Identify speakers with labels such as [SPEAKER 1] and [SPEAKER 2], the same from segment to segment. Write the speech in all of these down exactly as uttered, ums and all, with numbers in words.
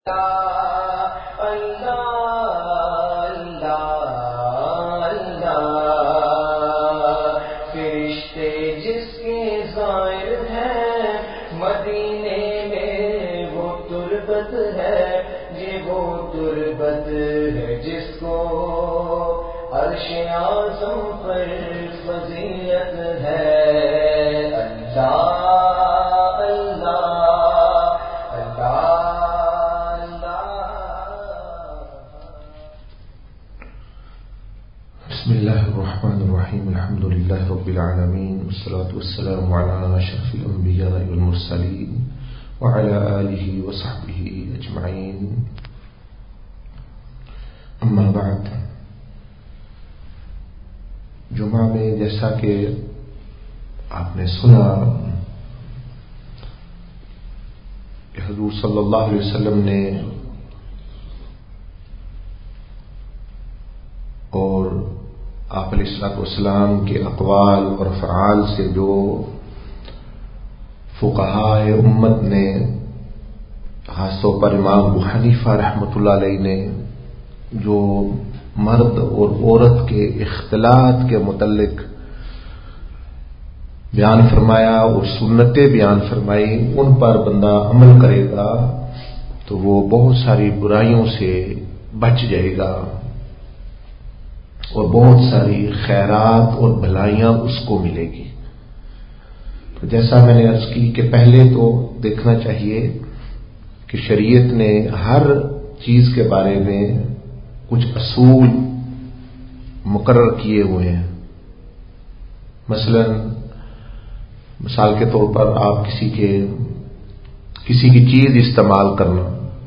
[SPEAKER 1] والصلاة والسلام على أشرف الأنبياء والمرسلين وعلى آله وصحبه أجمعين اما بعد. جمعہ میں جیسا کہ آپ نے سنا کہ حضور صلی اللہ علیہ وسلم نے اور آپ علیہ الصلوۃ والسلام کے اقوال اور افعال سے جو فقہائے امت نے، خاص طور پر امام ابو حنیفہ رحمۃ اللہ علیہ نے جو مرد اور عورت کے اختلاط کے متعلق بیان فرمایا اور سنتیں بیان فرمائی، ان پر بندہ عمل کرے گا تو وہ بہت ساری برائیوں سے بچ جائے گا اور بہت ساری خیرات اور بھلائیاں اس کو ملے گی. تو جیسا میں نے عرض کی کہ پہلے تو دیکھنا چاہیے کہ شریعت نے ہر چیز کے بارے میں کچھ اصول مقرر کیے ہوئے ہیں. مثلا مثال کے طور پر آپ کسی کے کسی کی چیز استعمال کرنا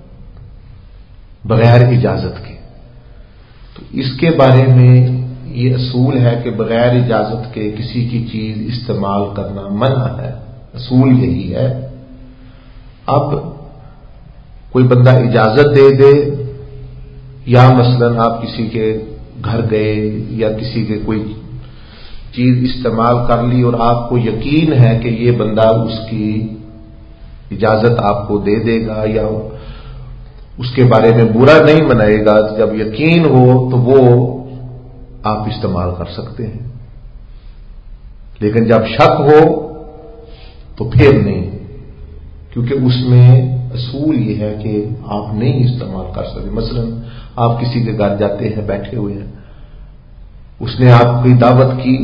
[SPEAKER 1] بغیر اجازت کے، تو اس کے بارے میں یہ اصول ہے کہ بغیر اجازت کے کسی کی چیز استعمال کرنا منع ہے. اصول یہی ہے. اب کوئی بندہ اجازت دے دے یا مثلا آپ کسی کے گھر گئے یا کسی کے کوئی چیز استعمال کر لی اور آپ کو یقین ہے کہ یہ بندہ اس کی اجازت آپ کو دے دے گا یا اس کے بارے میں برا نہیں منائے گا، جب یقین ہو تو وہ آپ استعمال کر سکتے ہیں. لیکن جب شک ہو تو پھر نہیں، کیونکہ اس میں اصول یہ ہے کہ آپ نہیں استعمال کر سکتے. مثلا آپ کسی کے گھر جاتے ہیں، بیٹھے ہوئے ہیں، اس نے آپ کی دعوت کی،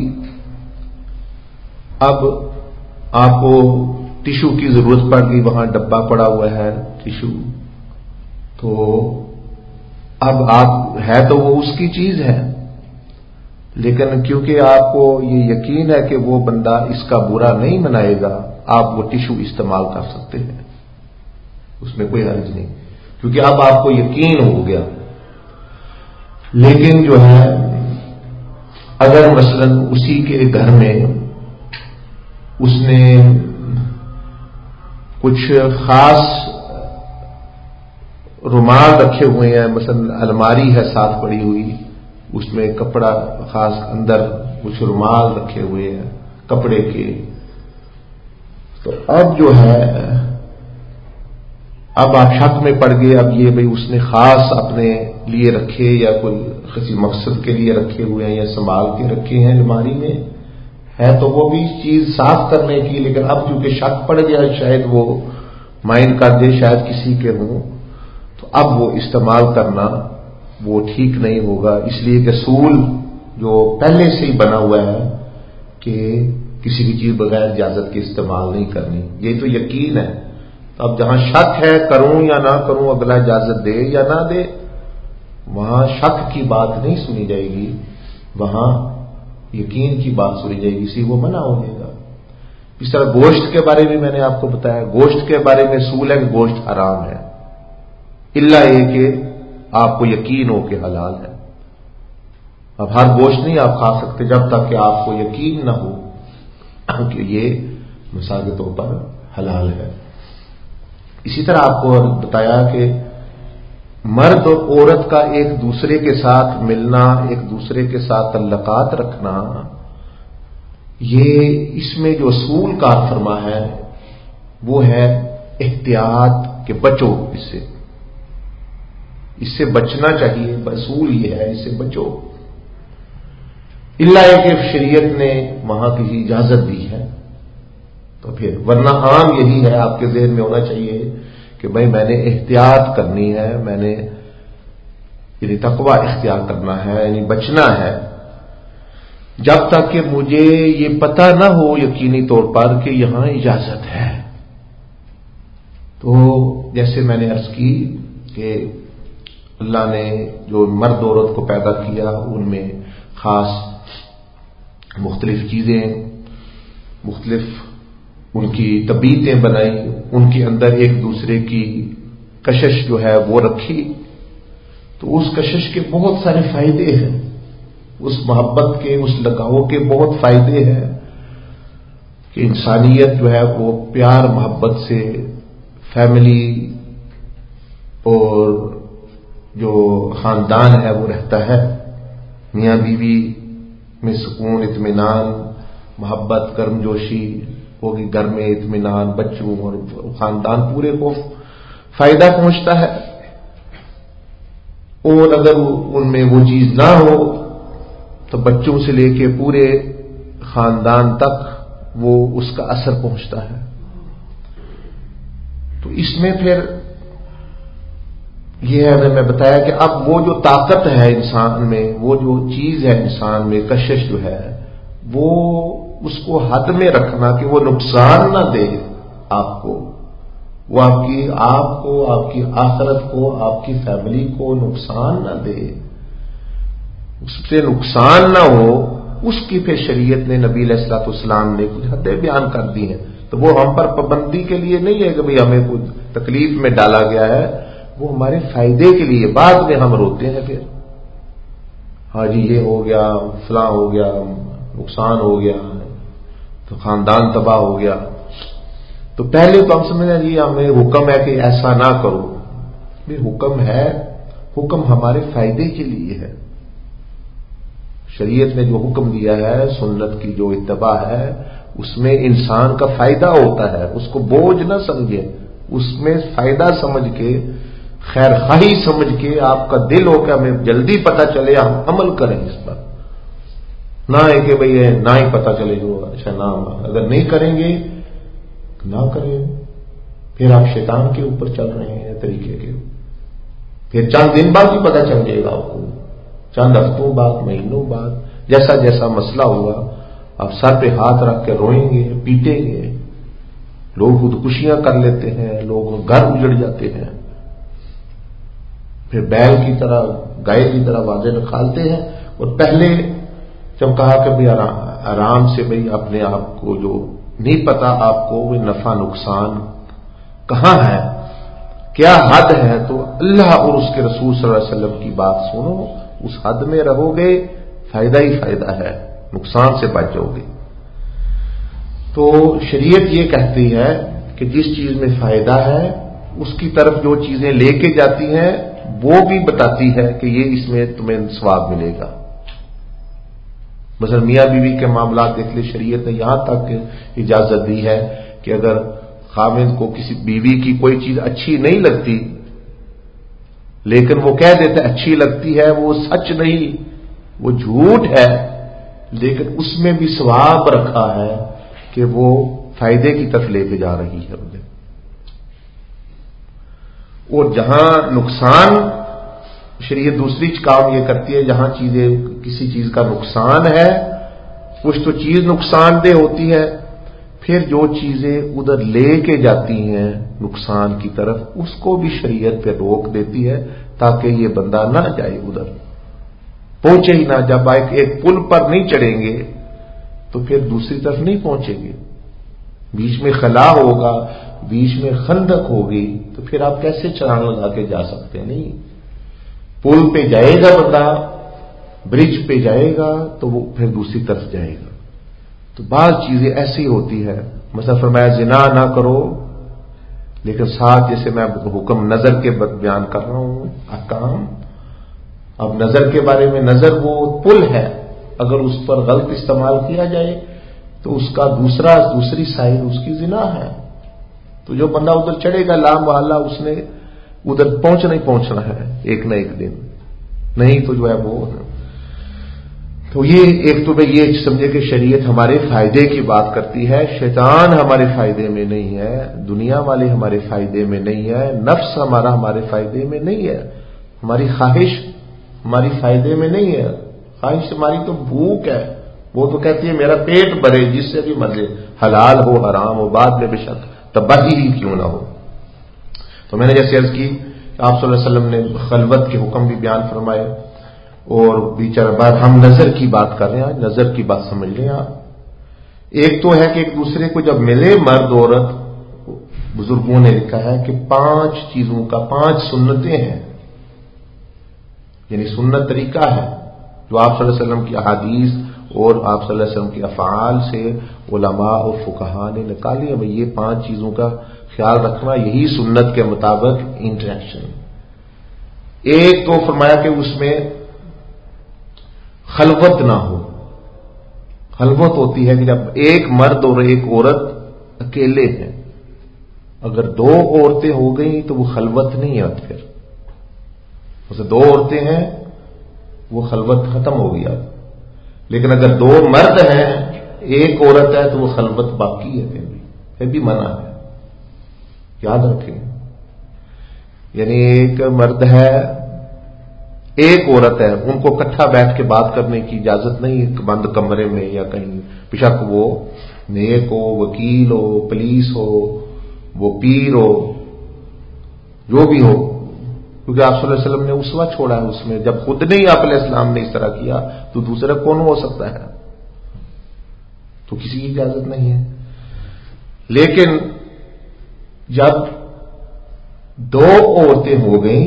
[SPEAKER 1] اب آپ کو ٹیشو کی ضرورت پڑ گئی، وہاں ڈبہ پڑا ہوا ہے ٹیشو، تو اب آپ ہے تو وہ اس کی چیز ہے، لیکن کیونکہ آپ کو یہ یقین ہے کہ وہ بندہ اس کا برا نہیں منائے گا، آپ وہ ٹیشو استعمال کر سکتے ہیں، اس میں کوئی حرج نہیں، کیونکہ اب آپ کو یقین ہو گیا. لیکن جو ہے اگر مثلا اسی کے گھر میں اس نے کچھ خاص رومال رکھے ہوئے ہیں، مثلا الماری ہے ساتھ پڑی ہوئی، اس میں کپڑا خاص اندر کچھ رومال رکھے ہوئے ہیں کپڑے کے، تو اب جو ہے اب آپ شک میں پڑ گئے، اب یہ بھئی اس نے خاص اپنے لیے رکھے یا کوئی کسی مقصد کے لیے رکھے ہوئے ہیں یا سنبھال کے رکھے ہیں الماری میں، ہے تو وہ بھی چیز صاف کرنے کی، لیکن اب چونکہ شک پڑ گیا شاید وہ مائنڈ کر دے شاید کسی کے ہوں، تو اب وہ استعمال کرنا وہ ٹھیک نہیں ہوگا. اس لیے کہ اصول جو پہلے سے ہی بنا ہوا ہے کہ کسی بھی چیز بغیر اجازت کے استعمال نہیں کرنی، یہ تو یقین ہے. اب جہاں شک ہے کروں یا نہ کروں، اگلا اجازت دے یا نہ دے، وہاں شک کی بات نہیں سنی جائے گی، وہاں یقین کی بات سنی جائے گی، اسی وہ منع ہو جائے گا. اس طرح گوشت کے بارے میں میں نے آپ کو بتایا، گوشت کے بارے میں اصول ہے کہ گوشت حرام ہے، الا یہ کہ آپ کو یقین ہو کہ حلال ہے. اب ہر گوشت نہیں آپ کھا سکتے جب تک کہ آپ کو یقین نہ ہو کہ یہ مثال کے طور پر حلال ہے. اسی طرح آپ کو بتایا کہ مرد اور عورت کا ایک دوسرے کے ساتھ ملنا، ایک دوسرے کے ساتھ تعلقات رکھنا، یہ اس میں جو اصول کار فرما ہے وہ ہے احتیاط کہ بچو اس سے. اس سے بچنا چاہیے، اصول یہ ہے اس سے بچو، الا ہے کہ شریعت نے وہاں کی اجازت دی ہے تو پھر، ورنہ عام یہی ہے آپ کے ذہن میں ہونا چاہیے کہ بھائی میں نے احتیاط کرنی ہے، میں نے یعنی تقوی اختیار کرنا ہے، یعنی بچنا ہے، جب تک کہ مجھے یہ پتہ نہ ہو یقینی طور پر کہ یہاں اجازت ہے۔ تو جیسے میں نے عرض کی کہ اللہ نے جو مرد عورت کو پیدا کیا ان میں خاص مختلف چیزیں، مختلف ان کی طبیعتیں بنائی، ان کے اندر ایک دوسرے کی کشش جو ہے وہ رکھی، تو اس کشش کے بہت سارے فائدے ہیں، اس محبت کے، اس لگاؤ کے بہت فائدے ہیں کہ انسانیت جو ہے وہ پیار محبت سے، فیملی اور جو خاندان ہے وہ رہتا ہے، میاں بیوی میں سکون، اطمینان، محبت، گرم جوشی ہوگی، گھر میں اطمینان، بچوں اور خاندان پورے کو فائدہ پہنچتا ہے۔ اور اگر ان میں وہ چیز نہ ہو تو بچوں سے لے کے پورے خاندان تک وہ اس کا اثر پہنچتا ہے۔ تو اس میں پھر یہ ہے، میں بتایا کہ اب وہ جو طاقت ہے انسان میں، وہ جو چیز ہے انسان میں، کشش جو ہے، وہ اس کو حد میں رکھنا کہ وہ نقصان نہ دے آپ کو، وہ آپ کی آپ کو، آپ کی آخرت کو، آپ کی فیملی کو نقصان نہ دے، اس سے نقصان نہ ہو، اس کی پھر شریعت نے، نبی علیہ الصلوۃ والسلام نے کچھ حدیں بیان کر دی ہیں۔ تو وہ ہم پر پابندی کے لیے نہیں ہے کہ بھئی ہمیں کچھ تکلیف میں ڈالا گیا ہے، وہ ہمارے فائدے کے لیے۔ بعد میں ہم روتے ہیں پھر، ہاں جی یہ ہو گیا، فلاں ہو گیا، نقصان ہو گیا، تو خاندان تباہ ہو گیا۔ تو پہلے تو ہم سمجھیں جی ہمیں حکم ہے کہ ایسا نہ کرو، یہ حکم ہے، حکم ہمارے فائدے کے لیے ہے۔ شریعت نے جو حکم دیا ہے، سنت کی جو اتباع ہے، اس میں انسان کا فائدہ ہوتا ہے، اس کو بوجھ نہ سمجھے، اس میں فائدہ سمجھ کے، خیر خواہی سمجھ کے، آپ کا دل ہو کہ ہمیں جلدی پتہ چلے، ہم عمل کریں اس پر، نہ ہے کہ بھئی نہ ہی پتہ چلے جو اچھا نہ، اگر نہیں کریں گے نہ کریں، پھر آپ شیطان کے اوپر چل رہے ہیں طریقے کے، پھر چند دن بعد ہی پتہ چل جائے گا آپ کو، چند ہفتوں بعد، مہینوں بعد، جیسا جیسا مسئلہ ہوگا آپ سر پہ ہاتھ رکھ کے روئیں گے، پیٹیں گے، لوگ خودکشیاں کر لیتے ہیں، لوگ گھر اجڑ جاتے ہیں، پھر بیل کی طرح، گائے کی طرح واضح نکالتے ہیں۔ اور پہلے جب کہا کہ بھئی آرام سے، بھئی اپنے آپ کو جو نہیں پتا آپ کو وہ نفع نقصان کہاں ہے، کیا حد ہے، تو اللہ اور اس کے رسول صلی اللہ علیہ وسلم کی بات سنو، اس حد میں رہو گے، فائدہ ہی فائدہ ہے، نقصان سے بچ جاؤ گے۔ تو شریعت یہ کہتی ہے کہ جس چیز میں فائدہ ہے اس کی طرف جو چیزیں لے کے جاتی ہیں وہ بھی بتاتی ہے کہ یہ اس میں تمہیں ثواب ملے گا۔ مثلا میاں بیوی کے معاملات دیکھ لیں، شریعت نے یہاں تک اجازت دی ہے کہ اگر خاوند کو کسی بیوی کی کوئی چیز اچھی نہیں لگتی لیکن وہ کہہ دیتا ہے اچھی لگتی ہے، وہ سچ نہیں، وہ جھوٹ ہے، لیکن اس میں بھی ثواب رکھا ہے کہ وہ فائدے کی طرف لے کے جا رہی ہے انہیں۔ اور جہاں نقصان، شریعت دوسری کام یہ کرتی ہے، جہاں چیزیں کسی چیز کا نقصان ہے، کچھ تو چیز نقصان دہ ہوتی ہے، پھر جو چیزیں ادھر لے کے جاتی ہیں نقصان کی طرف، اس کو بھی شریعت پہ روک دیتی ہے تاکہ یہ بندہ نہ جائے ادھر، پہنچے ہی نہ۔ جب ایک پل پر نہیں چڑھیں گے تو پھر دوسری طرف نہیں پہنچیں گے، بیچ میں خلا ہوگا، بیچ میں خندق ہوگی، تو پھر آپ کیسے چھلانگ لگا کے جا سکتے ہیں؟ نہیں، پل پہ جائے گا بندہ، برج پہ جائے گا تو وہ پھر دوسری طرف جائے گا۔ تو بعض چیزیں ایسی ہوتی ہے، مثلا فرمایا زنا نہ کرو، لیکن ساتھ جیسے میں حکم نظر کے بیان کر رہا ہوں احکام، اب نظر کے بارے میں، نظر وہ پل ہے، اگر اس پر غلط استعمال کیا جائے تو اس کا دوسرا دوسری سائڈ اس کی زنا ہے۔ تو جو بندہ ادھر چڑھے گا، لا محالہ اس نے ادھر پہنچنا ہی پہنچنا ہے ایک نہ ایک دن، نہیں تو جو ہے وہ. تو یہ ایک تو میں یہ سمجھے کہ شریعت ہمارے فائدے کی بات کرتی ہے، شیطان ہمارے فائدے میں نہیں ہے، دنیا والے ہمارے فائدے میں نہیں ہے، نفس ہمارا ہمارے فائدے میں نہیں ہے، ہماری خواہش ہماری فائدے میں نہیں ہے. خواہش ہماری تو بھوک ہے، وہ تو کہتی ہے میرا پیٹ بھرے جس سے بھی مرضی، حلال ہو حرام ہو، بعد میں بے شک تباہی ہی کیوں نہ ہو. تو میں نے جیسے عرض کی کہ آپ صلی اللہ علیہ وسلم نے خلوت کے حکم بھی بیان فرمائے، اور بیچارہ بات ہم نظر کی بات کر رہے ہیں، نظر کی بات سمجھ لیں آپ. ایک تو ہے کہ ایک دوسرے کو جب ملے مرد عورت، بزرگوں نے لکھا ہے کہ پانچ چیزوں کا پانچ سنتیں ہیں، یعنی سنت طریقہ ہے جو آپ صلی اللہ علیہ وسلم کی احادیث اور آپ صلی اللہ علیہ وسلم کے افعال سے علماء اور فقہاء نے نکالی ہے. یہ پانچ چیزوں کا خیال رکھنا، یہی سنت کے مطابق انٹریکشن. ایک تو فرمایا کہ اس میں خلوت نہ ہو. خلوت ہوتی ہے کہ جب ایک مرد اور ایک عورت اکیلے ہیں، اگر دو عورتیں ہو گئیں تو وہ خلوت نہیں آتی، پھر اسے دو عورتیں ہیں وہ خلوت ختم ہو گیا. لیکن اگر دو مرد ہیں ایک عورت ہے تو وہ خلوت باقی ہے، پھر بھی پھر بھی منع ہے، یاد رکھیں. یعنی ایک مرد ہے ایک عورت ہے، ان کو اکٹھا بیٹھ کے بات کرنے کی اجازت نہیں، بند کمرے میں یا کہیں، بشک وہ نیک ہو، وکیل ہو، پولیس ہو، وہ پیر ہو، جو بھی ہو، کیونکہ آپ صلی اللہ علیہ وسلم نے اسوہ چھوڑا ہے اس میں. جب خود نہیں آپ علیہ السلام نے اس طرح کیا تو دوسرا کون ہو سکتا ہے؟ تو کسی کی اجازت نہیں ہے. لیکن جب دو عورتیں ہو گئیں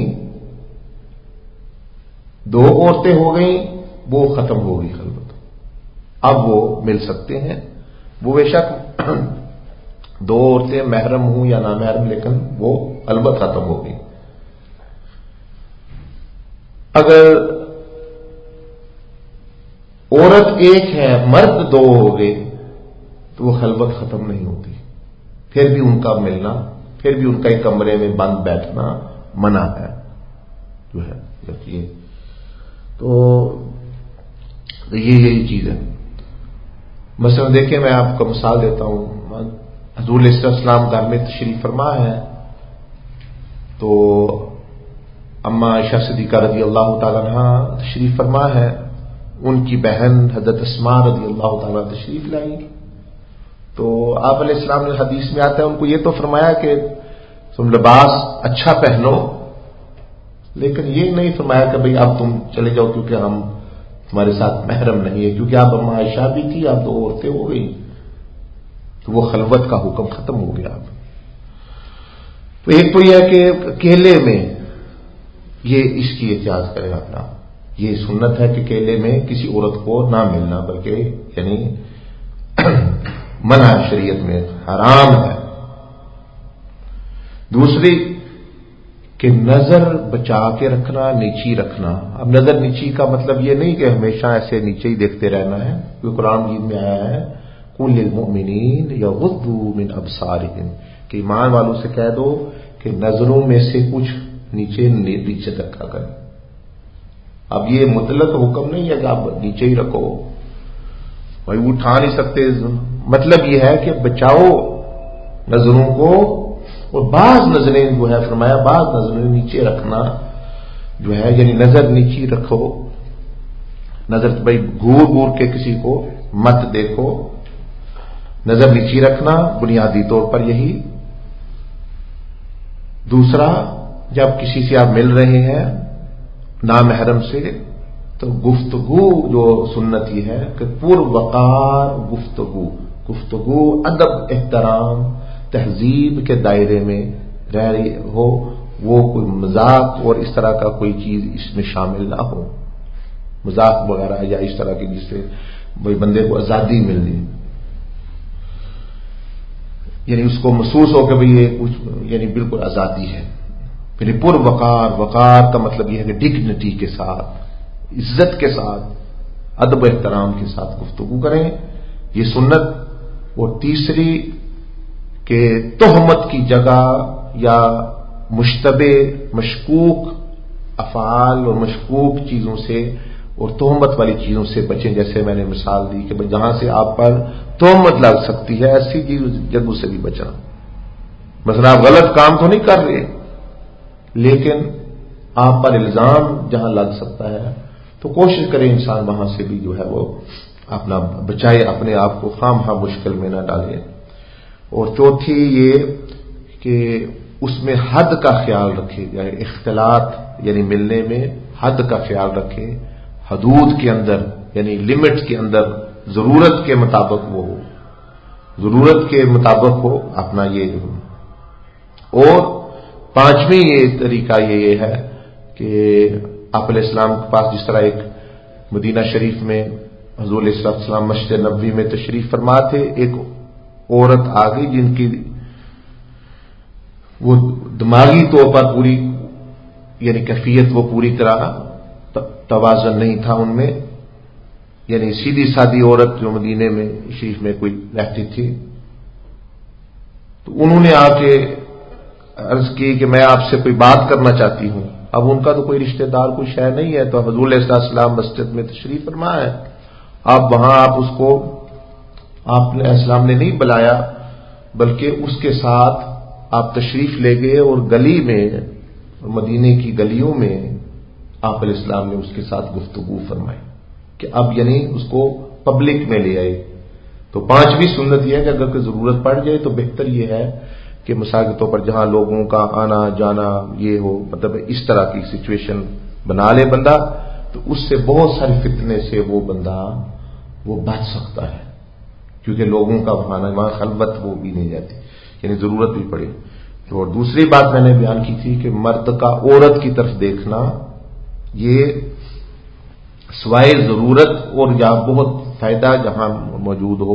[SPEAKER 1] دو عورتیں ہو گئیں وہ ختم ہو گئی خلوت. اب وہ مل سکتے ہیں، وہ بے شک دو عورتیں محرم ہوں یا نامحرم، لیکن وہ البت ختم ہو گئی. اگر عورت ایک ہے مرد دو ہو گئے تو وہ خلوت ختم نہیں ہوتی، پھر بھی ان کا ملنا، پھر بھی ان کا ایک کمرے میں بند بیٹھنا منع ہے جو ہے. یہ تو یہ یہی چیز ہے. مثلا دیکھیں میں آپ کو مثال دیتا ہوں، حضور علیہ السلام گھر میں تشریف فرما ہے تو اما عائشہ صدیقہ رضی اللہ تعالیٰ عنہ تشریف فرما ہے، ان کی بہن حضرت اسماء رضی اللہ تعالیٰ تشریف لائی. تو آپ علیہ السلام نے حدیث میں آتا ہے ان کو یہ تو فرمایا کہ تم لباس اچھا پہنو، لیکن یہ نہیں فرمایا کہ بھئی اب تم چلے جاؤ کیونکہ ہم تمہارے ساتھ محرم نہیں ہے، کیونکہ آپ اما عائشہ بھی تھی، آپ دو عورتیں ہو گئی تو وہ خلوت کا حکم ختم ہو گیا. تو ایک تو یہ ہے کہ اکیلے میں یہ اس کی احتیاط کریں اپنا، یہ سنت ہے کہ اکیلے میں کسی عورت کو نہ ملنا، بلکہ یعنی منع شریعت میں، حرام ہے. دوسری کہ نظر بچا کے رکھنا، نیچی رکھنا. اب نظر نیچی کا مطلب یہ نہیں کہ ہمیشہ ایسے نیچے ہی دیکھتے رہنا ہے، کیونکہ قرآن مجید میں آیا ہے قل للمؤمنین یغضوا من ابصارہم، کہ ایمان والوں سے کہہ دو کہ نظروں میں سے کچھ نیچے نیچے رکھا کریں. اب یہ مطلق حکم نہیں ہے کہ آپ نیچے ہی رکھو، بھائی اٹھا نہیں سکتے. مطلب یہ ہے کہ بچاؤ نظروں کو، اور بعض نظریں جو ہے فرمایا بعض نظریں نیچے رکھنا جو ہے، یعنی نظر نیچی رکھو. نظر بھائی گور گور کے کسی کو مت دیکھو، نظر نیچی رکھنا بنیادی طور پر یہی. دوسرا جب کسی سے آپ مل رہے ہیں نامحرم سے تو گفتگو جو سنت یہ ہے کہ پر وقار گفتگو، گفتگو ادب احترام تہذیب کے دائرے میں رہ رہی ہو، وہ کوئی مذاق اور اس طرح کا کوئی چیز اس میں شامل نہ ہو، مذاق وغیرہ یا اس طرح کی جس سے وہی بندے کو آزادی مل جائے، یعنی اس کو محسوس ہو کہ بھئی یہ کچھ یعنی بالکل آزادی ہے. یعنی پر وقار، وقار کا مطلب یہ ہے کہ ڈگنیٹی کے ساتھ، عزت کے ساتھ، ادب و احترام کے ساتھ گفتگو کریں، یہ سنت. اور تیسری کہ تہمت کی جگہ یا مشتبہ مشکوک افعال اور مشکوک چیزوں سے اور تہمت والی چیزوں سے بچیں. جیسے میں نے مثال دی کہ جہاں سے آپ پر تہمت لگ سکتی ہے ایسی جگہوں سے بھی بچنا. مثلا آپ غلط کام تو نہیں کر رہے لیکن آپ پر الزام جہاں لگ سکتا ہے تو کوشش کریں انسان وہاں سے بھی جو ہے وہ اپنا بچائے, اپنے آپ کو خام خواہ مشکل میں نہ ڈالے. اور چوتھی یہ کہ اس میں حد کا خیال رکھے, یعنی اختلاط یعنی ملنے میں حد کا خیال رکھے, حدود کے اندر یعنی لمٹ کے اندر, ضرورت کے مطابق وہ ہو, ضرورت کے مطابق ہو اپنا یہ. اور پانچویں یہ طریقہ یہ ہے کہ آپ علیہ السلام کے پاس جس طرح ایک مدینہ شریف میں حضور علیہ السلام مسجد نبوی میں تشریف فرما تھے, ایک عورت آ گئی جن کی وہ دماغی طور پر پوری یعنی کیفیت وہ پوری طرح توازن نہیں تھا ان میں, یعنی سیدھی سادی عورت جو مدینے میں شریف میں کوئی رہتی تھی. تو انہوں نے آ کے عرض کی کہ میں آپ سے کوئی بات کرنا چاہتی ہوں. اب ان کا تو کوئی رشتہ دار کوئی شے نہیں ہے, تو حضور علیہ السلام مسجد میں تشریف فرما ہے, آپ وہاں آپ اس کو آپ نے اسلام نے نہیں بلایا بلکہ اس کے ساتھ آپ تشریف لے گئے اور گلی میں مدینے کی گلیوں میں آپ علیہ السلام نے اس کے ساتھ گفتگو فرمائی کہ اب یعنی اس کو پبلک میں لے آئے. تو پانچویں سنت یہ ہے کہ اگر کوئی ضرورت پڑ جائے تو بہتر یہ ہے کہ مثال کے طور پر جہاں لوگوں کا آنا جانا یہ ہو, مطلب اس طرح کی سچویشن بنا لے بندہ, تو اس سے بہت سارے فتنے سے وہ بندہ وہ بچ سکتا ہے, کیونکہ لوگوں کا وہاں وہاں خلوت وہ بھی نہیں جاتی, یعنی ضرورت بھی پڑے. اور دوسری بات میں نے بیان کی تھی کہ مرد کا عورت کی طرف دیکھنا یہ سوائے ضرورت اور یا بہت فائدہ جہاں موجود ہو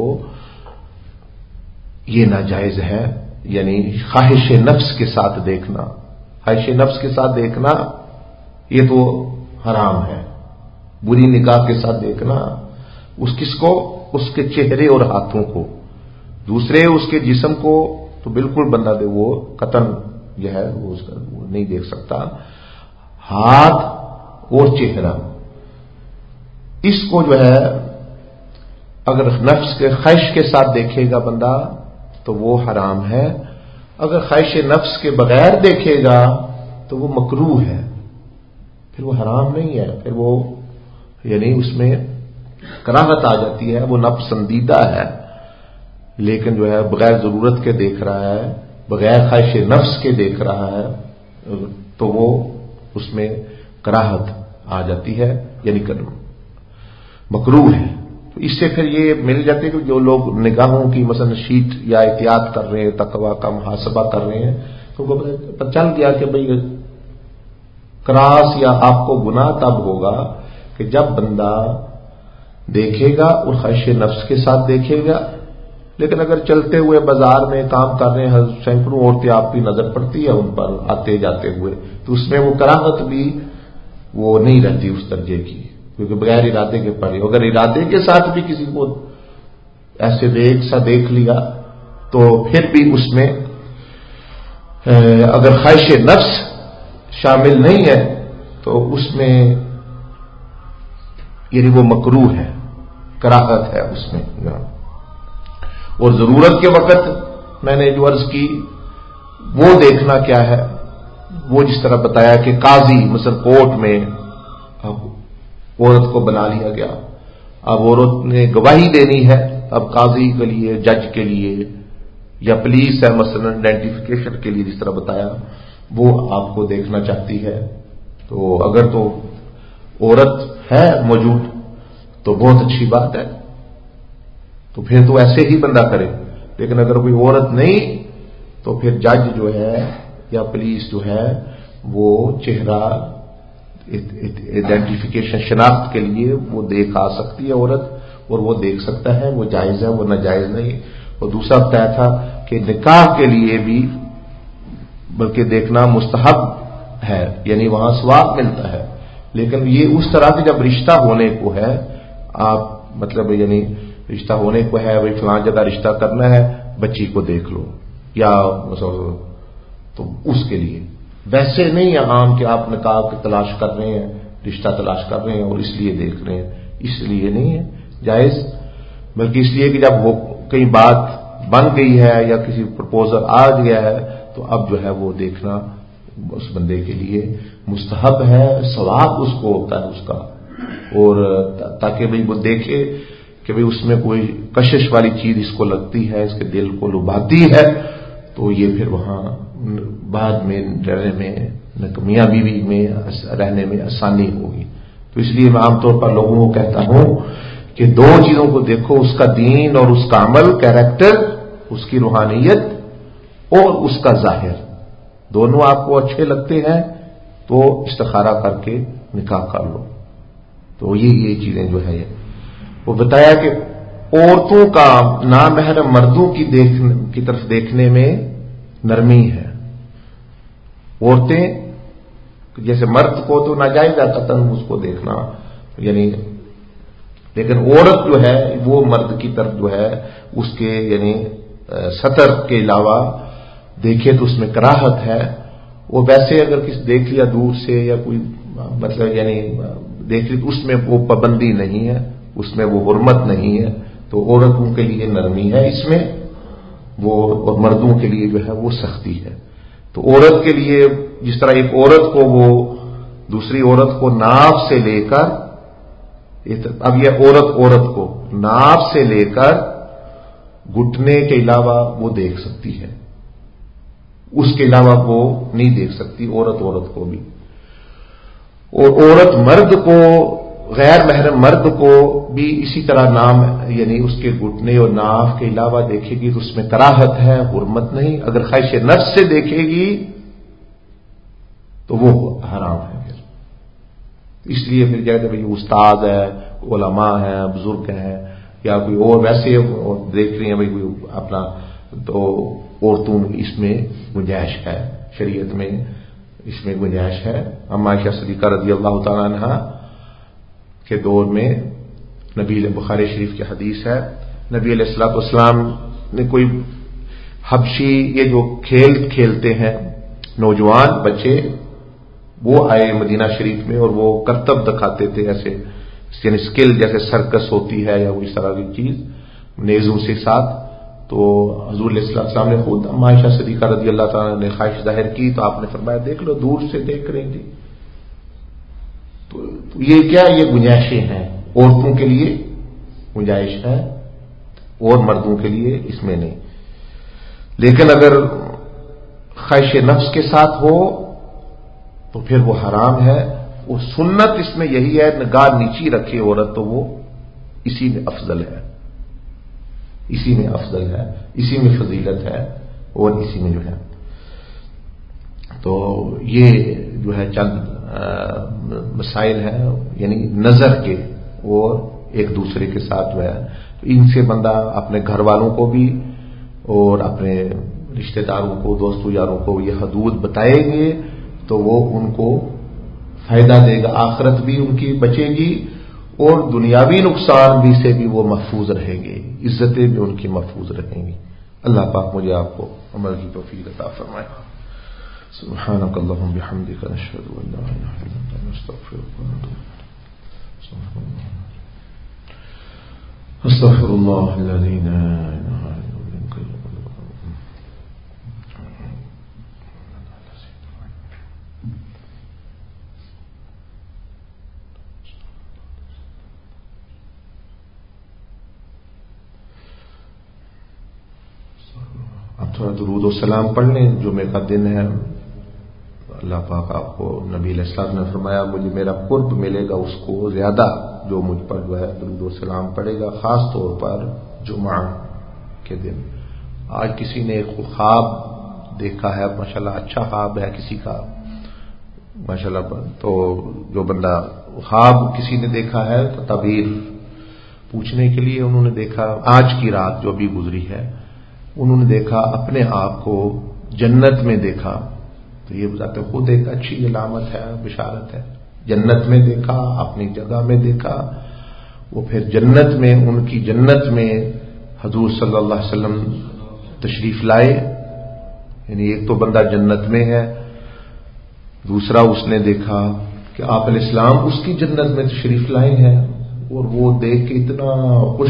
[SPEAKER 1] یہ ناجائز ہے. یعنی خواہش نفس کے ساتھ دیکھنا, خواہش نفس کے ساتھ دیکھنا یہ تو حرام ہے. بری نگاہ کے ساتھ دیکھنا اس کس کو, اس کے چہرے اور ہاتھوں کو, دوسرے اس کے جسم کو تو بالکل بندہ دے وہ قطن جو ہے وہ اس کا وہ نہیں دیکھ سکتا. ہاتھ اور چہرہ اس کو جو ہے اگر نفس کے خواہش کے ساتھ دیکھے گا بندہ تو وہ حرام ہے, اگر خواہش نفس کے بغیر دیکھے گا تو وہ مکروہ ہے, پھر وہ حرام نہیں ہے, پھر وہ یعنی اس میں کراہت آ جاتی ہے, وہ ناپسندیدہ ہے. لیکن جو ہے بغیر ضرورت کے دیکھ رہا ہے, بغیر خواہش نفس کے دیکھ رہا ہے تو وہ اس میں کراہت آ جاتی ہے, یعنی مکروہ ہے. تو اس سے پھر یہ مل جاتے کہ جو لوگ نگاہوں کی مثلا شیٹ یا احتیاط کر رہے ہیں, تقوی کا محاسبہ کر رہے ہیں, تو پتہ چل گیا کہ بھئی کراس یا آپ کو گناہ تب ہوگا کہ جب بندہ دیکھے گا اور خواہش نفس کے ساتھ دیکھے گا. لیکن اگر چلتے ہوئے بازار میں کام کر رہے ہیں, سینکڑوں عورتیں آپ کی نظر پڑتی ہے ان پر آتے جاتے ہوئے, تو اس میں وہ کراہت بھی وہ نہیں رہتی اس درجے کی, کیونکہ بغیر ارادے کے پڑے. اگر ارادے کے ساتھ بھی کسی کو ایسے دیکھ سا دیکھ لیا تو پھر بھی اس میں اگر خواہش نفس شامل نہیں ہے تو اس میں یعنی وہ مکروہ ہے, کراہت ہے اس میں. اور ضرورت کے وقت میں نے جو عرض کی وہ دیکھنا کیا ہے, وہ جس طرح بتایا کہ قاضی مثلا کورٹ میں عورت کو بنا لیا گیا, اب عورت نے گواہی دینی ہے, اب قاضی کے لیے, جج کے لیے یا پولیس ہے مثلا آئیڈینٹیفیکیشن کے لیے جس طرح بتایا وہ آپ کو دیکھنا چاہتی ہے. تو اگر تو عورت ہے موجود تو بہت اچھی بات ہے, تو پھر تو ایسے ہی بندہ کرے. لیکن اگر کوئی عورت نہیں تو پھر جج جو ہے یا پولیس جو ہے وہ چہرہ آئیڈینٹیفیکیشن شناخت کے لیے وہ دیکھ آ سکتی ہے عورت, اور وہ دیکھ سکتا ہے, وہ جائز ہے, وہ ناجائز نہیں. اور دوسرا بتایا تھا کہ نکاح کے لیے بھی بلکہ دیکھنا مستحب ہے, یعنی وہاں ثواب ملتا ہے. لیکن یہ اس طرح سے جب رشتہ ہونے کو ہے, آپ مطلب یعنی رشتہ ہونے کو ہے, بھائی فلاں جگہ رشتہ کرنا ہے, بچی کو دیکھ لو یا تو اس کے لیے ویسے نہیں عام کہ آپ نکاح کی تلاش کر رہے ہیں، رشتہ تلاش کر رہے ہیں اور اس لیے دیکھ رہے ہیں، اس لیے نہیں ہے جائز، بلکہ اس لیے کہ جب وہ کئی بات بن گئی ہے یا کسی پرپوزل آ گیا ہے تو اب جو ہے وہ دیکھنا اس بندے کے لیے مستحب ہے، ثواب اس کو ہوتا ہے اس کا، اور تاکہ بھئی وہ دیکھے کہ بھئی اس میں کوئی کشش والی چیز اس کو لگتی ہے، اس کے دل کو لبھاتی ہے، تو یہ پھر وہاں بعد میں رہنے میں میاں بیوی میں رہنے میں آسانی ہوگی۔ تو اس لیے میں عام طور پر لوگوں کو کہتا ہوں کہ دو چیزوں کو دیکھو، اس کا دین اور اس کا عمل، کیریکٹر، اس کی روحانیت اور اس کا ظاہر، دونوں آپ کو اچھے لگتے ہیں تو استخارہ کر کے نکاح کر لو۔ تو یہ یہ چیزیں جو ہے وہ بتایا کہ عورتوں کا نامحرم مردوں کی دیکھ کی طرف دیکھنے میں نرمی ہے۔ عورتیں جیسے مرد کو تو ناجائز ہے قطعاً اس کو دیکھنا، یعنی لیکن عورت جو ہے وہ مرد کی طرف جو ہے اس کے یعنی سطر کے علاوہ دیکھے تو اس میں کراہت ہے۔ وہ ویسے اگر کسی دیکھ لیا دور سے یا کوئی مطلب یعنی دیکھ لی تو اس میں وہ پابندی نہیں ہے، اس میں وہ حرمت نہیں ہے، تو عورتوں کے لیے نرمی ہے اس میں وہ، اور مردوں کے لیے جو ہے وہ سختی ہے۔ تو عورت کے لیے جس طرح ایک عورت کو وہ دوسری عورت کو ناف سے لے کر، اب یہ عورت عورت کو ناف سے لے کر گھٹنے کے علاوہ وہ دیکھ سکتی ہے، اس کے علاوہ وہ نہیں دیکھ سکتی عورت عورت کو بھی، اور عورت مرد کو، غیر محرم مرد کو بھی اسی طرح نام یعنی اس کے گھٹنے اور ناف کے علاوہ دیکھے گی تو اس میں کراہت ہے، حرمت نہیں۔ اگر خواہش نفس سے دیکھے گی تو وہ حرام ہے پھر۔ اس لیے پھر کہتے بھائی استاد ہے، علماء ہیں، بزرگ ہیں، یا کوئی اور ویسے دیکھ رہی ہیں بھائی کوئی اپنا، تو عورتوں اس میں گنجائش ہے، شریعت میں اس میں گنجائش ہے۔ اما عائشہ صدیقہ رضی اللہ تعالی عنہا کے دور میں نبی بخاری شریف کی حدیث ہے، نبی علیہ الصلوۃ والسلام نے کوئی حبشی یہ جو کھیل کھیلتے ہیں نوجوان بچے، وہ آئے مدینہ شریف میں اور وہ کرتب دکھاتے تھے، ایسے یعنی اسکل جیسے سرکس ہوتی ہے یا کوئی اس طرح کی چیز نیزوں سے ساتھ۔ تو حضور علیہ السلام نے خود عائشہ صدیقہ رضی اللہ تعالیٰ نے خواہش ظاہر کی تو آپ نے فرمایا دیکھ لو، دور سے دیکھ رہی تھی۔ تو یہ کیا، یہ گنجائشیں ہیں، عورتوں کے لیے گنجائش ہے اور مردوں کے لیے اس میں نہیں۔ لیکن اگر خواہش نفس کے ساتھ ہو تو پھر وہ حرام ہے۔ وہ سنت اس میں یہی ہے نگاہ نیچی رکھے عورت تو وہ اسی میں افضل ہے، اسی میں افضل ہے، اسی میں فضیلت ہے، اور اسی میں جو ہے تو یہ جو ہے چند مسائل ہیں یعنی نظر کے اور ایک دوسرے کے ساتھ جو ہے، تو ان سے بندہ اپنے گھر والوں کو بھی اور اپنے رشتہ داروں کو، دوستوں یاروں کو یہ حدود بتائیں گے تو وہ ان کو فائدہ دے گا، آخرت بھی ان کی بچے گی اور دنیاوی نقصان بھی سے بھی وہ محفوظ رہیں گے، عزتیں بھی ان کی محفوظ رہیں گی۔ اللہ پاک مجھے آپ کو عمل کی توفیق عطا فرمائے۔ سبحانك اللهم بحمدك نشهد ان لا اله الا انت نستغفرك ونتوب اليك۔ استغفر الله الذي لا اله الا هو اب تھوڑا درود و سلام پڑھ لیں، جمعے کا دن ہے، اللہ پاک آپ کو، نبی علیہ السلام نے فرمایا مجھے میرا قرب ملے گا اس کو زیادہ جو مجھ پر جو ہے درود و سلام پڑے گا، خاص طور پر جمعہ کے دن۔ آج کسی نے ایک خواب دیکھا ہے، ماشاءاللہ اچھا خواب ہے کسی کا ماشاءاللہ، تو جو بندہ خواب کسی نے دیکھا ہے تو تعبیر پوچھنے کے لیے انہوں نے دیکھا آج کی رات جو بھی گزری ہے، انہوں نے دیکھا اپنے آپ کو جنت میں دیکھا، تو یہ بتاتے خود ایک اچھی علامت ہے، بشارت ہے، جنت میں دیکھا، اپنی جگہ میں دیکھا، وہ پھر جنت میں، ان کی جنت میں حضور صلی اللہ علیہ وسلم تشریف لائے، یعنی ایک تو بندہ جنت میں ہے دوسرا اس نے دیکھا کہ آپ علیہ السلام اس کی جنت میں تشریف لائے ہیں، اور وہ دیکھ کے اتنا خوش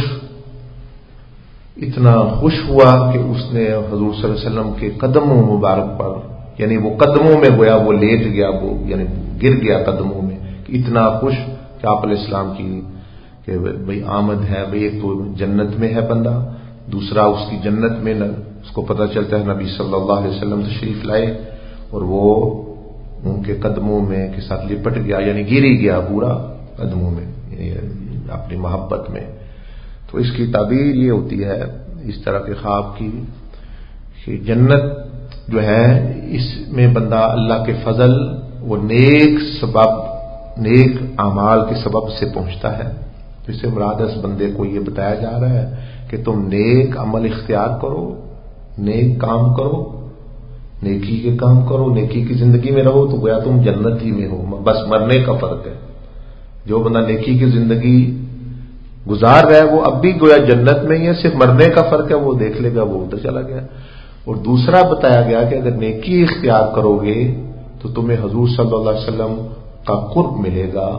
[SPEAKER 1] اتنا خوش ہوا کہ اس نے حضور صلی اللہ علیہ وسلم کے قدموں مبارک پر، یعنی وہ قدموں میں گویا وہ لیٹ گیا، وہ یعنی گر گیا قدموں میں، کہ اتنا خوش کہ آپ علیہ السلام کی کہ بھئی آمد ہے، بھئی ایک تو جنت میں ہے بندہ، دوسرا اس کی جنت میں اس کو پتہ چلتا ہے نبی صلی اللہ علیہ وسلم تشریف لائے، اور وہ ان کے قدموں میں کے ساتھ لپٹ گیا، یعنی گر ہی گیا پورا قدموں میں اپنی محبت میں۔ تو اس کی تعبیر یہ ہوتی ہے اس طرح کے خواب کی کہ جنت جو ہے اس میں بندہ اللہ کے فضل و نیک سبب نیک اعمال کے سبب سے پہنچتا ہے۔ تو اس سے مراد اس بندے کو یہ بتایا جا رہا ہے کہ تم نیک عمل اختیار کرو، نیک کام کرو، نیکی کے کام کرو، نیکی کی زندگی میں رہو، تو گویا تم جنت ہی میں ہو، بس مرنے کا فرق ہے۔ جو بندہ نیکی کی زندگی گزار رہا ہے وہ اب بھی گویا جنت میں ہی ہے، صرف مرنے کا فرق ہے، وہ دیکھ لے گا وہ ادھر چلا گیا۔ اور دوسرا بتایا گیا کہ اگر نیکی اختیار کرو گے تو تمہیں حضور صلی اللہ علیہ وسلم کا قرب ملے گا،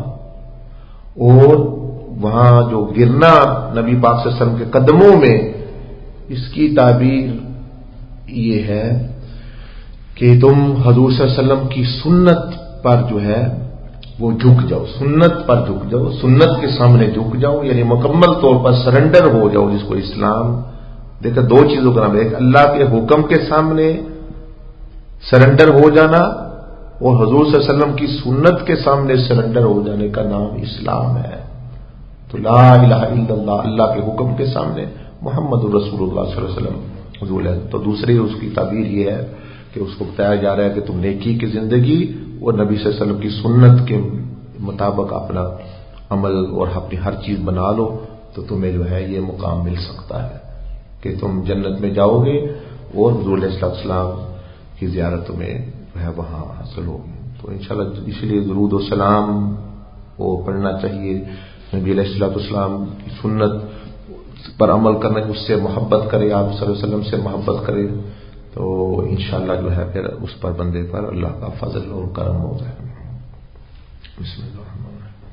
[SPEAKER 1] اور وہاں جو گرنا نبی پاک صلی اللہ علیہ وسلم کے قدموں میں، اس کی تعبیر یہ ہے کہ تم حضور صلی اللہ علیہ وسلم کی سنت پر جو ہے وہ جھک جاؤ، سنت پر جھک جاؤ، سنت کے سامنے جھک جاؤ، یعنی مکمل طور پر سرنڈر ہو جاؤ، جس کو اسلام دیکھا دو چیزوں کا نام ہے، ایک اللہ کے حکم کے سامنے سرنڈر ہو جانا، اور حضور صلی اللہ علیہ وسلم کی سنت کے سامنے سرنڈر ہو جانے کا نام اسلام ہے۔ تو لا الہ الا اللہ، اللہ کے حکم کے سامنے محمد رسول اللہ صلی اللہ علیہ وسلم حضور ہے۔ تو دوسری اس کی تعبیر یہ ہے کہ اس کو بتایا جا رہا ہے کہ تم نیکی کی زندگی اور نبی صلی اللہ علیہ وسلم کی سنت کے مطابق اپنا عمل اور اپنی ہر چیز بنا لو، تو تمہیں جو ہے یہ مقام مل سکتا ہے کہ تم جنت میں جاؤ گے، اور حضور علیہ السلام کی زیارت تمہیں جو ہے وہاں حاصل ہوگی۔ تو انشاءاللہ اس لیے درود و سلام وہ پڑھنا چاہیے، نبی علیہ السلام کی سنت پر عمل کرنا، اس سے محبت کرے، آپ صلی اللہ علیہ وسلم سے محبت کرے، تو انشاءاللہ جو ہے پھر اس پر بندے پر اللہ کا فضل اور کرم ہو جائے۔ بسم اللہ الرحمن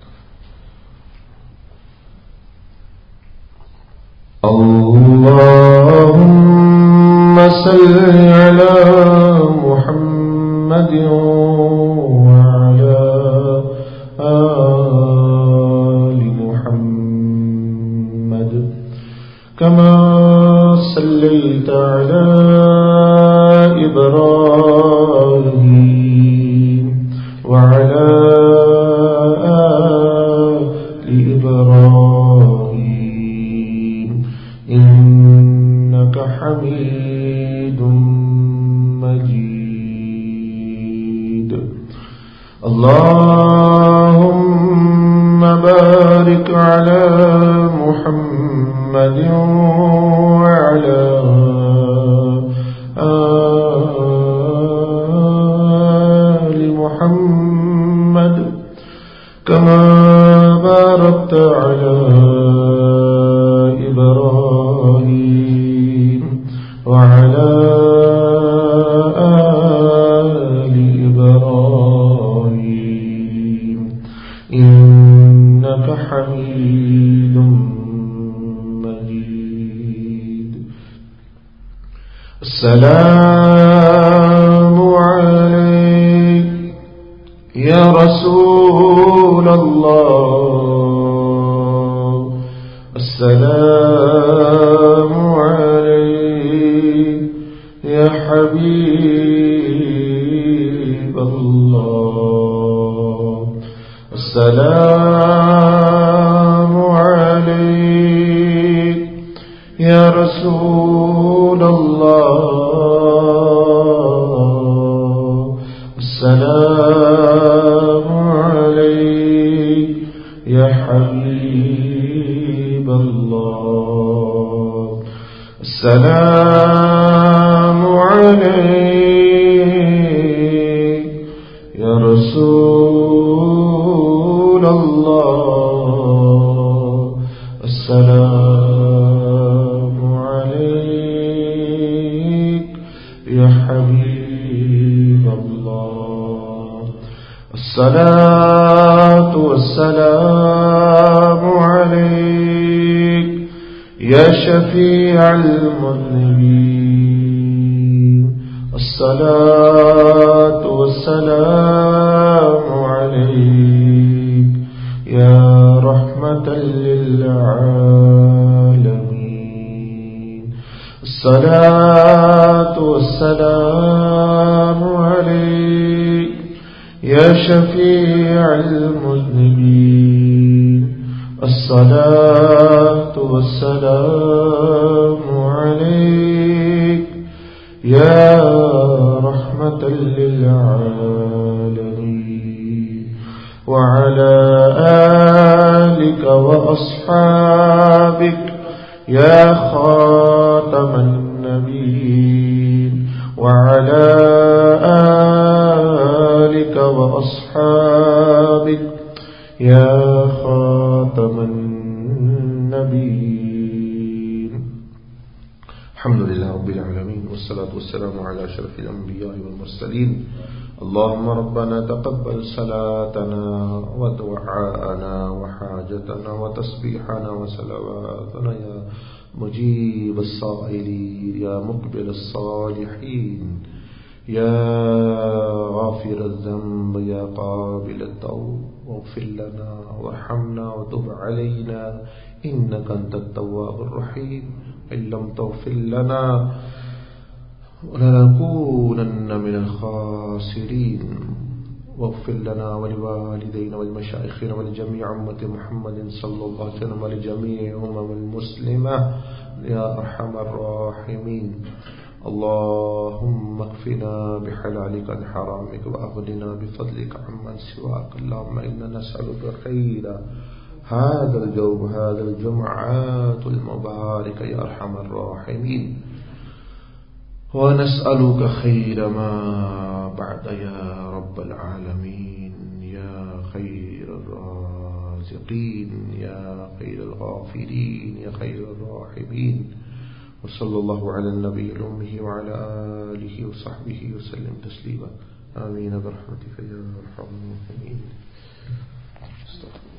[SPEAKER 1] الرحیم۔ اللہم صل علی محمد وعلی آل محمد کما صلیت علی إبراهيم وعلى آل إبراهيم إنك حميد مجيد۔ اللهم بارك على محمد وعلى آل محمد كما باركت على إبراهيم وعلى آل إبراهيم إنك حميد مجيد۔ السلام عليك يا رسول الله، السلام عليك يا حبيب الله، السلام عليك يا رسول الله، السلام عليك يا حبيب الله، السلام عليك يا رسول الله، السلام عليك يا حبيب الله، الصلاة والسلام عليك يا شفيع المذنبين. الصلاة والسلام عليك يا رحمة للعالمين. الصلاة والسلام عليك يا شفيع المذنبين. الصلاة والسلام عليك يا رحمة للعالمين. وعلى آلك وأصحابك يا خاتم النبيين. وعلى آلك وأصحابك يا خاتم النبيين. الحمد لله رب العالمين، والصلاة والسلام على أشرف الأنبياء والمرسلين. اللهم ربنا تقبل صلاتنا ودعاءنا وحاجتنا وتسبيحنا وصلواتنا يا مجيب السائلين يا مقبل الصالحين يا غافر الذنب يا قابل التوب. واغفر لنا وارحمنا وتب علينا إنك أنت التواب الرحيم. إن لم تغفر لنا ولنكونن من الخاسرين. واغفر لنا ولوالدينا والمشايخين ولجميع أمة محمد صلى الله عليه وسلم ولجميع أمم المسلمة يا أرحم الراحمين. اللهم اكفنا بحلالك عن حرامك وأغننا بفضلك عمن سواك. اللهم إنا نسألك خير هذا اليوم هذا الجمعات المباركة يا أرحم الراحمين، ونسألك خير ما بعد يا رب العالمين يا خير الرازقين يا خير الغافرين يا خير الراحمين. وصلى الله على النبي الأمي وعلى آله وصحبه وسلم تسليما. آمين برحمتك يا أرحم الراحمين.